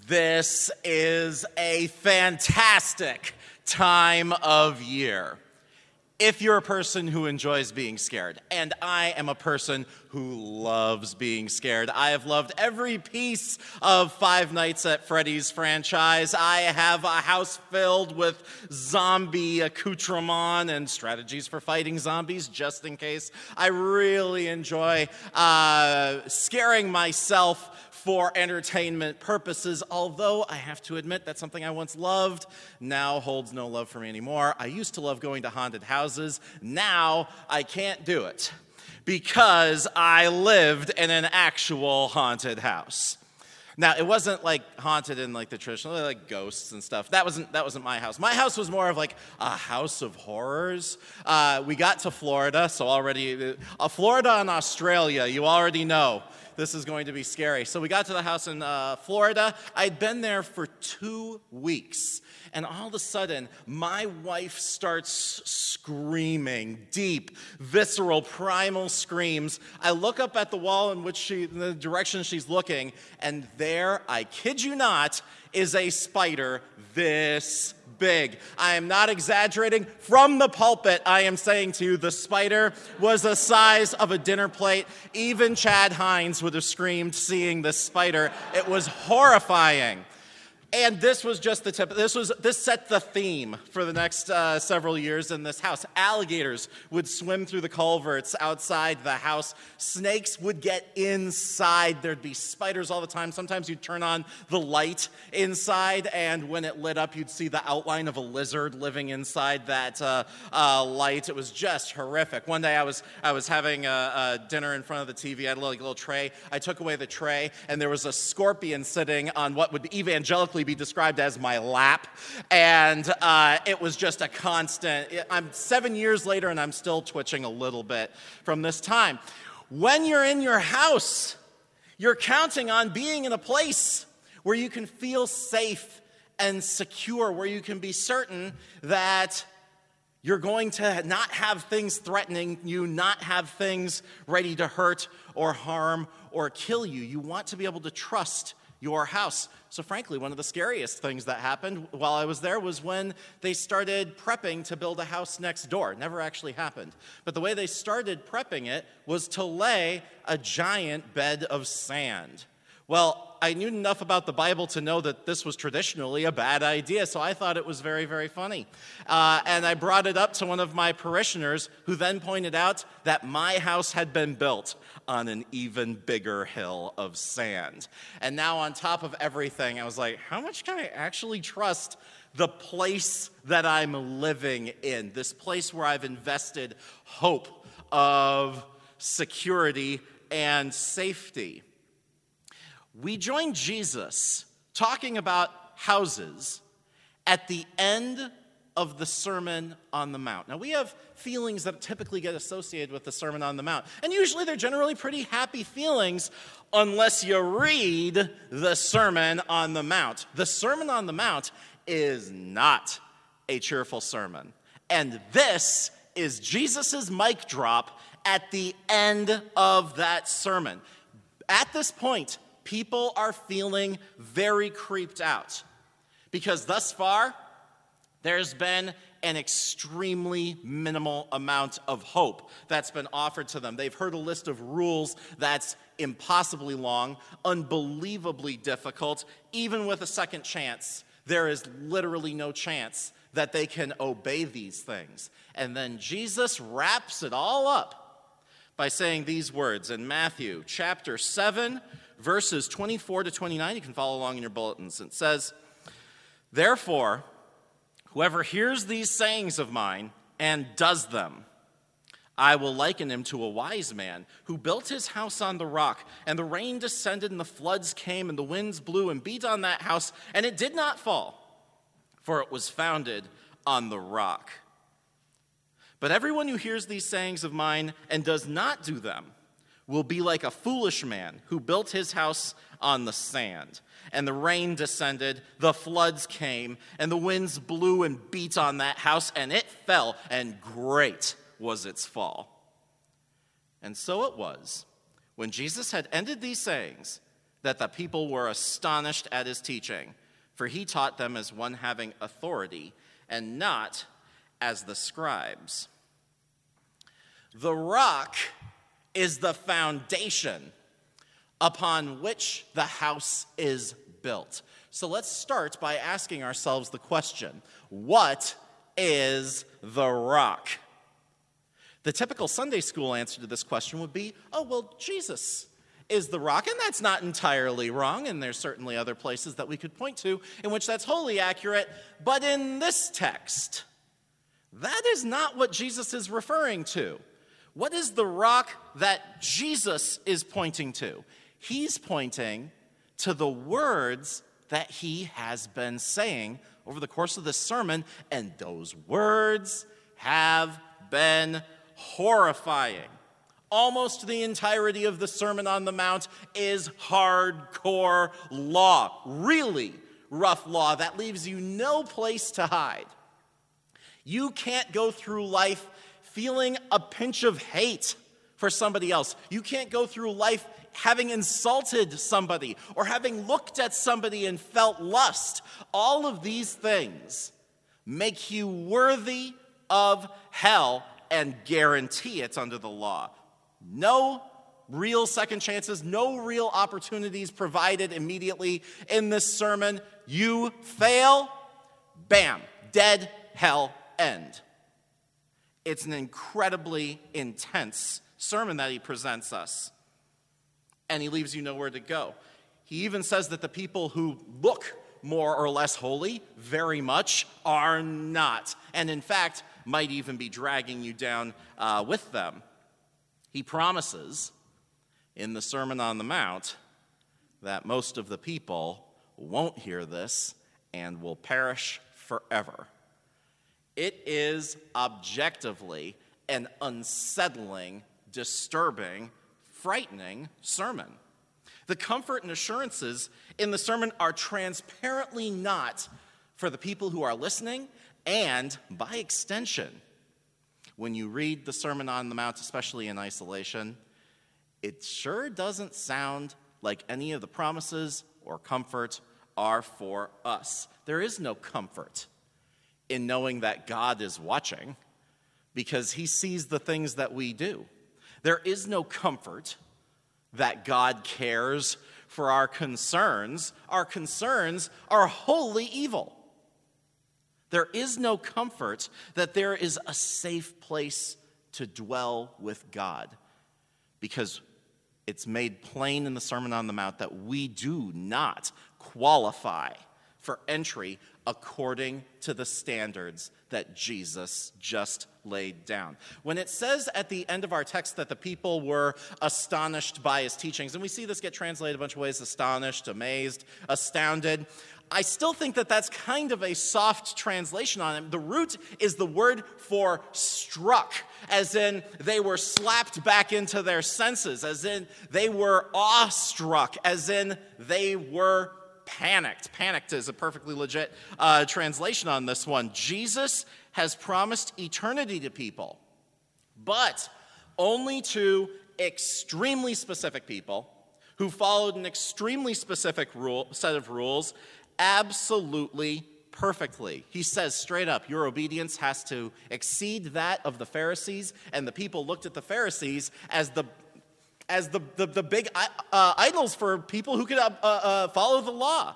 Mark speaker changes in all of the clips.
Speaker 1: This is a fantastic time of year. If you're a person who enjoys being scared, and I am a person who loves being scared, I have loved every piece of Five Nights at Freddy's franchise. I have a house filled with zombie accoutrement and strategies for fighting zombies, just in case. I really enjoy scaring myself for entertainment purposes, although I have to admit that's something I once loved, now holds no love for me anymore. I used to love going to haunted houses. Now I can't do it because I lived in an actual haunted house. Now, it wasn't like haunted in like the traditional, like ghosts and stuff. That wasn't my house. My house was more of like a house of horrors. We got to Florida, so already, Florida and Australia, you already know this is going to be scary. So we got to the house in Florida. I'd been there for 2 weeks. And all of a sudden, my wife starts screaming, deep, visceral, primal screams. I look up at the wall in the direction she's looking, and there, I kid you not, is a spider this big. I am not exaggerating. From the pulpit, I am saying to you, the spider was the size of a dinner plate. Even Chad Hines would have screamed seeing the spider. It was horrifying. And this was just the tip. This set the theme for the next several years in this house. Alligators would swim through the culverts outside the house. Snakes would get inside. There'd be spiders all the time. Sometimes you'd turn on the light inside, and when it lit up, you'd see the outline of a lizard living inside that light. It was just horrific. One day I was having a dinner in front of the TV. I had a little tray. I took away the tray, and there was a scorpion sitting on what would evangelically be described as my lap, and it was just a constant. I'm 7 years later, and I'm still twitching a little bit from this time. When you're in your house, you're counting on being in a place where you can feel safe and secure, where you can be certain that you're going to not have things threatening you, not have things ready to hurt or harm or kill you. You want to be able to trust your house. So frankly, one of the scariest things that happened while I was there was when they started prepping to build a house next door. It never actually happened. But the way they started prepping it was to lay a giant bed of sand. Well, I knew enough about the Bible to know that this was traditionally a bad idea, so I thought it was very, very funny. And I brought it up to one of my parishioners, who then pointed out that my house had been built on an even bigger hill of sand. And now on top of everything, I was like, how much can I actually trust the place that I'm living in, this place where I've invested hope of security and safety? We join Jesus talking about houses at the end of the Sermon on the Mount. Now, we have feelings that typically get associated with the Sermon on the Mount, and usually they're generally pretty happy feelings unless you read the Sermon on the Mount. The Sermon on the Mount is not a cheerful sermon, and this is Jesus' mic drop at the end of that sermon. At this point, people are feeling very creeped out because thus far, there's been an extremely minimal amount of hope that's been offered to them. They've heard a list of rules that's impossibly long, unbelievably difficult. Even with a second chance, there is literally no chance that they can obey these things. And then Jesus wraps it all up by saying these words in Matthew chapter 7, verses 24 to 29. You can follow along in your bulletins. It says, "Therefore, whoever hears these sayings of mine and does them, I will liken him to a wise man who built his house on the rock, and the rain descended and the floods came and the winds blew and beat on that house, and it did not fall, for it was founded on the rock. But everyone who hears these sayings of mine and does not do them will be like a foolish man who built his house on the sand. And the rain descended, the floods came, and the winds blew and beat on that house, and it fell, and great was its fall. And so it was, when Jesus had ended these sayings, that the people were astonished at his teaching, for he taught them as one having authority and not as the scribes. The rock is the foundation upon which the house is built. So let's start by asking ourselves the question, what is the rock? The typical Sunday school answer to this question would be, oh, well, Jesus is the rock, and that's not entirely wrong, and there's certainly other places that we could point to in which that's wholly accurate, but in this text, that is not what Jesus is referring to. What is the rock that Jesus is pointing to? He's pointing to the words that he has been saying over the course of this sermon, and those words have been horrifying. Almost the entirety of the Sermon on the Mount is hardcore law, really rough law that leaves you no place to hide. You can't go through life feeling a pinch of hate for somebody else. You can't go through life having insulted somebody or having looked at somebody and felt lust. All of these things make you worthy of hell and guarantee it under the law. No real second chances, no real opportunities provided immediately in this sermon. You fail, bam, dead, hell, end. It's an incredibly intense sermon that he presents us, and he leaves you nowhere to go. He even says that the people who look more or less holy very much are not, and in fact might even be dragging you down with them. He promises in the Sermon on the Mount that most of the people won't hear this and will perish forever. It is objectively an unsettling, disturbing, frightening sermon. The comfort and assurances in the sermon are transparently not for the people who are listening, and by extension, when you read the Sermon on the Mount, especially in isolation, it sure doesn't sound like any of the promises or comfort are for us. There is no comfort in knowing that God is watching because he sees the things that we do. There is no comfort that God cares for our concerns. Our concerns are wholly evil. There is no comfort that there is a safe place to dwell with God, because it's made plain in the Sermon on the Mount that we do not qualify for entry according to the standards that Jesus just laid down. When it says at the end of our text that the people were astonished by his teachings, and we see this get translated a bunch of ways, astonished, amazed, astounded, I still think that that's kind of a soft translation on it. The root is the word for struck, as in they were slapped back into their senses, as in they were awestruck, as in they were panicked. Panicked is a perfectly legit translation on this one. Jesus has promised eternity to people, but only to extremely specific people who followed an extremely specific set of rules absolutely perfectly. He says straight up, your obedience has to exceed that of the Pharisees, and the people looked at the Pharisees as the big idols for people who could follow the law.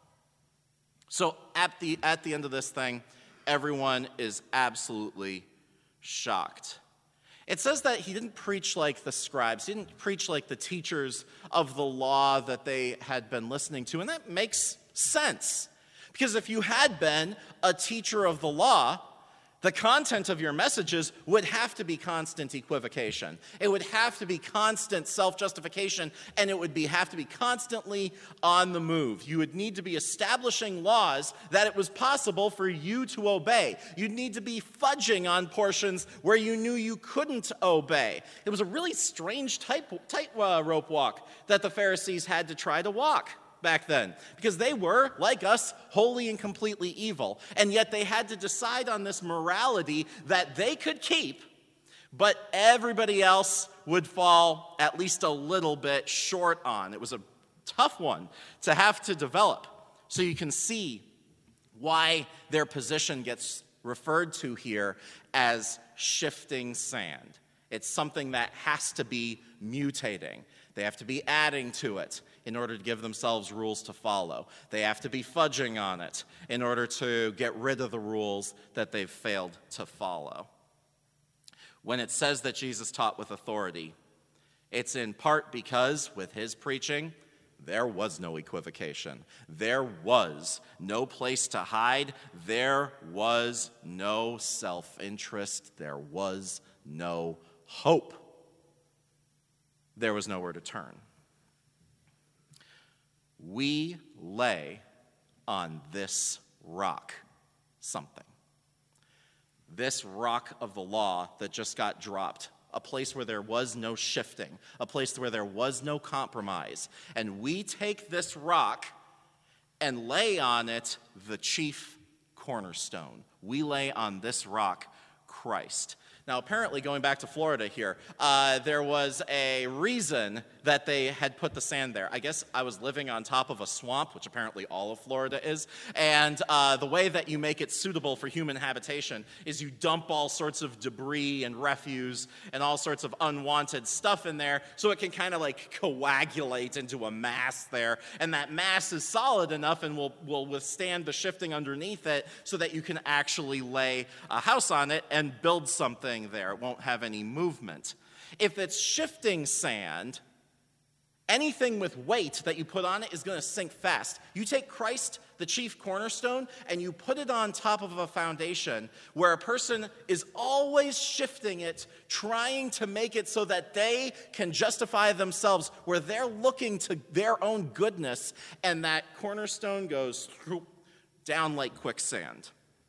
Speaker 1: So at the end of this thing, everyone is absolutely shocked. It says that he didn't preach like the scribes. He didn't preach like the teachers of the law that they had been listening to. And that makes sense. Because if you had been a teacher of the law, the content of your messages would have to be constant equivocation. It would have to be constant self-justification, and it would have to be constantly on the move. You would need to be establishing laws that it was possible for you to obey. You'd need to be fudging on portions where you knew you couldn't obey. It was a really strange tightrope walk that the Pharisees had to try to walk back then, because they were, like us, wholly and completely evil. And yet they had to decide on this morality that they could keep, but everybody else would fall at least a little bit short on. It was a tough one to have to develop. So you can see why their position gets referred to here as shifting sand. It's something that has to be mutating. They have to be adding to it in order to give themselves rules to follow. They have to be fudging on it in order to get rid of the rules that they've failed to follow. When it says that Jesus taught with authority, it's in part because with his preaching, there was no equivocation. There was no place to hide. There was no self-interest. There was no hope. There was nowhere to turn. We lay on this rock something. This rock of the law that just got dropped, a place where there was no shifting, a place where there was no compromise. And we take this rock and lay on it the chief cornerstone. We lay on this rock Christ. Now, apparently, going back to Florida here, there was a reason that they had put the sand there. I guess I was living on top of a swamp, which apparently all of Florida is, and the way that you make it suitable for human habitation is you dump all sorts of debris and refuse and all sorts of unwanted stuff in there so it can kind of like coagulate into a mass there, and that mass is solid enough and will withstand the shifting underneath it so that you can actually lay a house on it and build something there. It won't have any movement. If it's shifting sand, anything with weight that you put on it is going to sink fast. You take Christ, the chief cornerstone, and you put it on top of a foundation where a person is always shifting it, trying to make it so that they can justify themselves, where they're looking to their own goodness, and that cornerstone goes down like quicksand.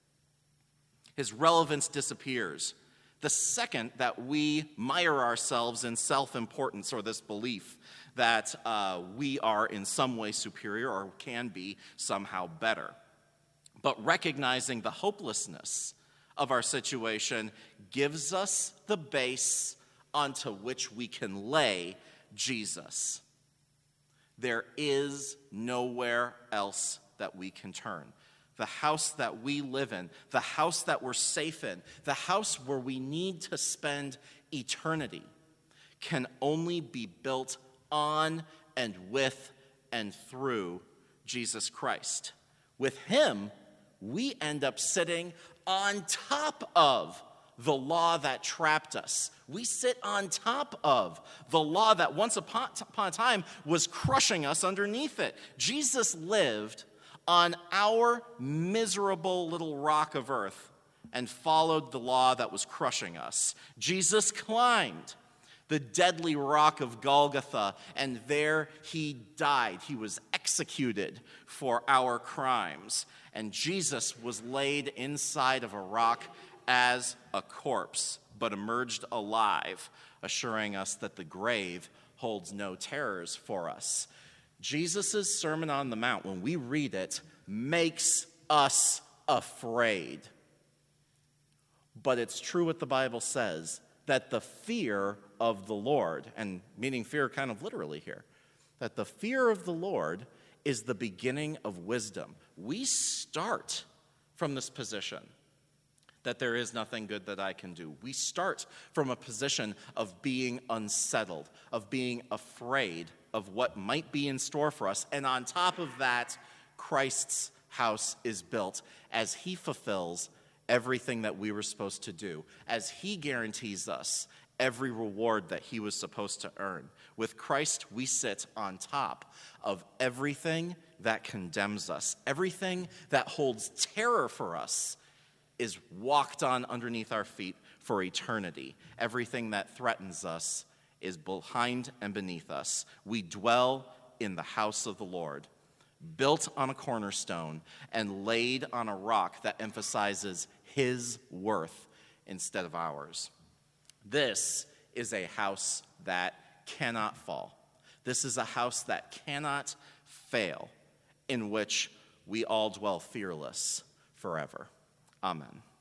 Speaker 1: His relevance disappears the second that we mire ourselves in self-importance or this belief that we are in some way superior or can be somehow better. But recognizing the hopelessness of our situation gives us the base onto which we can lay Jesus. There is nowhere else that we can turn. The house that we live in, the house that we're safe in, the house where we need to spend eternity can only be built on and with and through Jesus Christ. With him, we end up sitting on top of the law that trapped us. We sit on top of the law that once upon a time was crushing us underneath it. Jesus lived on our miserable little rock of earth and followed the law that was crushing us. Jesus climbed the deadly rock of Golgotha, and there he died. He was executed for our crimes. And Jesus was laid inside of a rock as a corpse, but emerged alive, assuring us that the grave holds no terrors for us. Jesus' Sermon on the Mount, when we read it, makes us afraid. But it's true what the Bible says, that the fear of the Lord, and meaning fear kind of literally here, that the fear of the Lord is the beginning of wisdom. We start from this position that there is nothing good that I can do. We start from a position of being unsettled, of being afraid of what might be in store for us. And on top of that, Christ's house is built as he fulfills everything that we were supposed to do, as he guarantees us every reward that he was supposed to earn. With Christ, we sit on top of everything that condemns us. Everything that holds terror for us is walked on underneath our feet for eternity. Everything that threatens us is behind and beneath us. We dwell in the house of the Lord, built on a cornerstone and laid on a rock that emphasizes his worth instead of ours. This is a house that cannot fall. This is a house that cannot fail, in which we all dwell fearless forever. Amen.